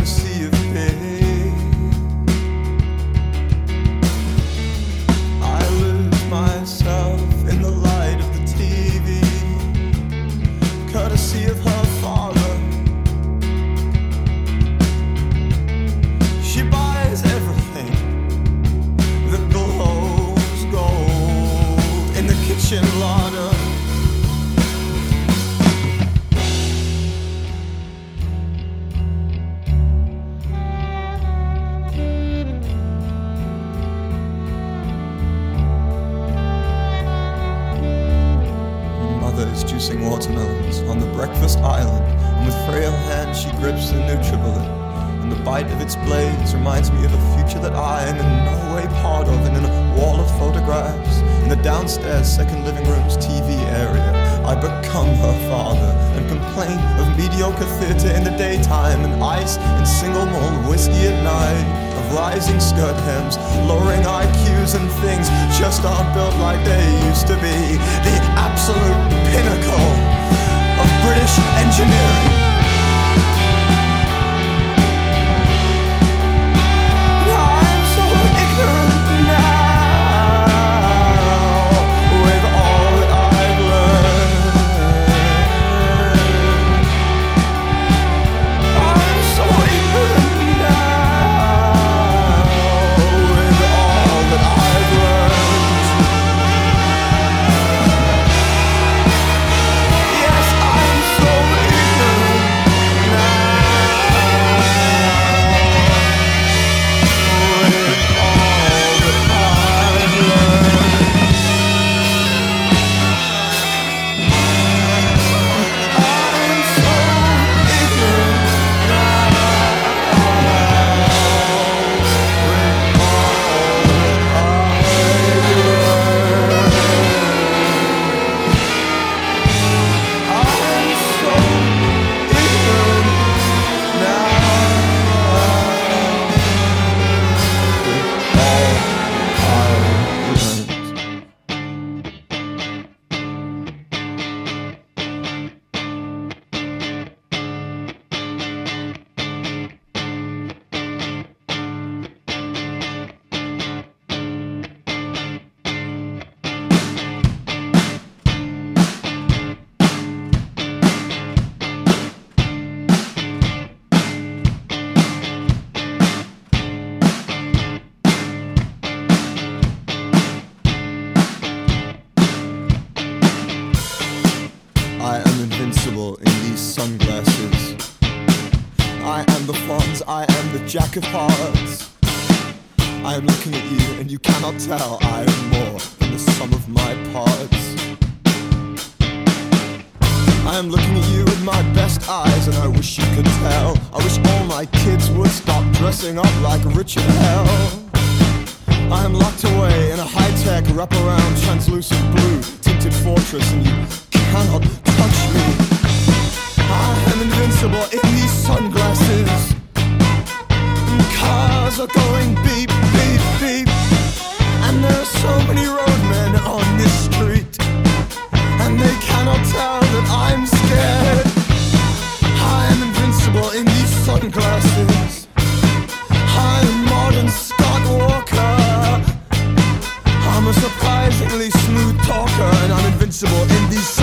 sea of pain. I lose myself in the light of the TV, courtesy of her father. She buys everything that glows gold in the kitchen larder. Mother is juicing watermelons on the breakfast island, and with frail hands she grips the Nutribullet, and the bite of its blades reminds me of a future that I am in no way part of. And in a wall of photographs in the downstairs second living room's TV area, I become her father and complain of mediocre theater in the daytime and ice and single malt whiskey at night, of rising skirt hems, lowering IQs, and things just aren't built like they used to be. The absolute pinnacle of British engineering. I'm so ignorant now with all that I've learned. I'm so ignorant now with all that I've learned. Yes, I'm so ignorant now with all that I've learned. I'm so ignorant now with I am invincible in these sunglasses. I am the Fonz, I am the Jack of Hearts. I am looking at you and you cannot tell I am more than the sum of my parts. I am looking at you with my best eyes and I wish you could tell. I wish all my kids would stop dressing up like Richard Hell. I am locked away in a high-tech wraparound translucent blue tinted fortress and you cannot touch me. I am invincible in these sunglasses. And cars are going beep, beep, beep. And there are so many roadmen on this street, and they cannot tell that I'm scared. I am invincible in these sunglasses. I am modern Scott Walker. I'm a surprisingly smooth talker, and I'm invincible in these